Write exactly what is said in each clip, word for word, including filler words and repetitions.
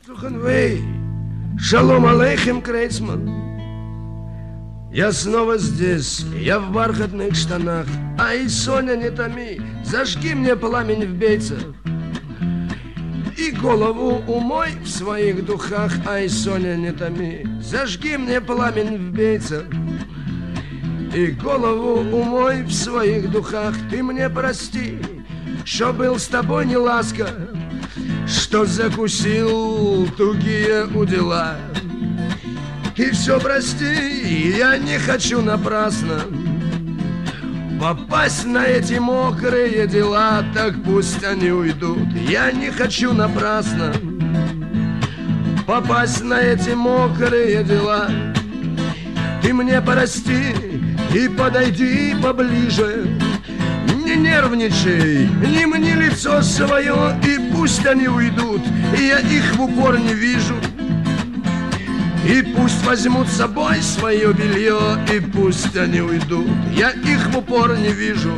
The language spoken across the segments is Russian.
Туханвей, шалом алейхем, Крейцман. Я снова здесь, я в бархатных штанах. Ай, Соня, не томи, зажги мне пламень в бейцах. И голову умой в своих духах. Ай, Соня, не томи, зажги мне пламень в бейцах. И голову умой в своих духах. Ты мне прости, что был с тобой не ласка, что закусил тугие удила. И все прости, я не хочу напрасно попасть на эти мокрые дела. Так пусть они уйдут, я не хочу напрасно попасть на эти мокрые дела. Ты мне прости и подойди поближе, не нервничай, не мни лицо свое, и пусть они уйдут, и я их в упор не вижу. И пусть возьмут с собой свое белье, и пусть они уйдут, я их в упор не вижу.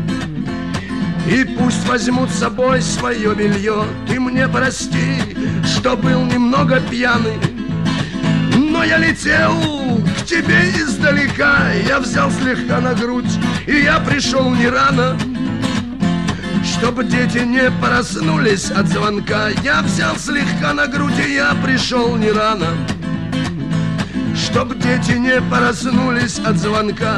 И пусть возьмут с собой свое белье. Ты мне прости, что был немного пьяный, но я летел к тебе издалека. Я взял слегка на грудь, и я пришел не рано, чтобы дети не проснулись от звонка. Я взял слегка на грудь, и я пришел не рано, чтоб дети не проснулись от звонка.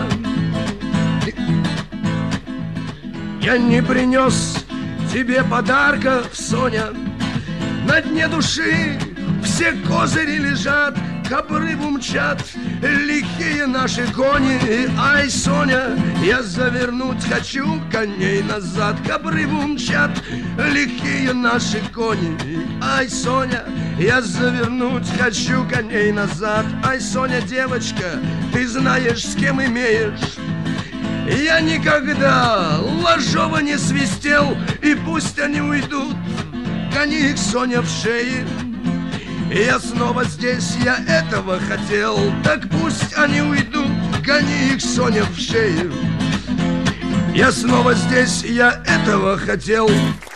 Я не принес тебе подарков, Соня. На дне души все козыри лежат, к обрыву мчат лихие наши кони. И, ай, Соня, я завернуть хочу коней назад. К обрыву мчат лихие наши кони. И, ай, Соня, я завернуть хочу коней назад. Ай, Соня, девочка, ты знаешь, с кем имеешь. Я никогда ложово не свистел, и пусть они уйдут, гони их, Соня, в шее. Я снова здесь, я этого хотел, так пусть они уйдут, гони их, Соня, в шею. Я снова здесь, я этого хотел.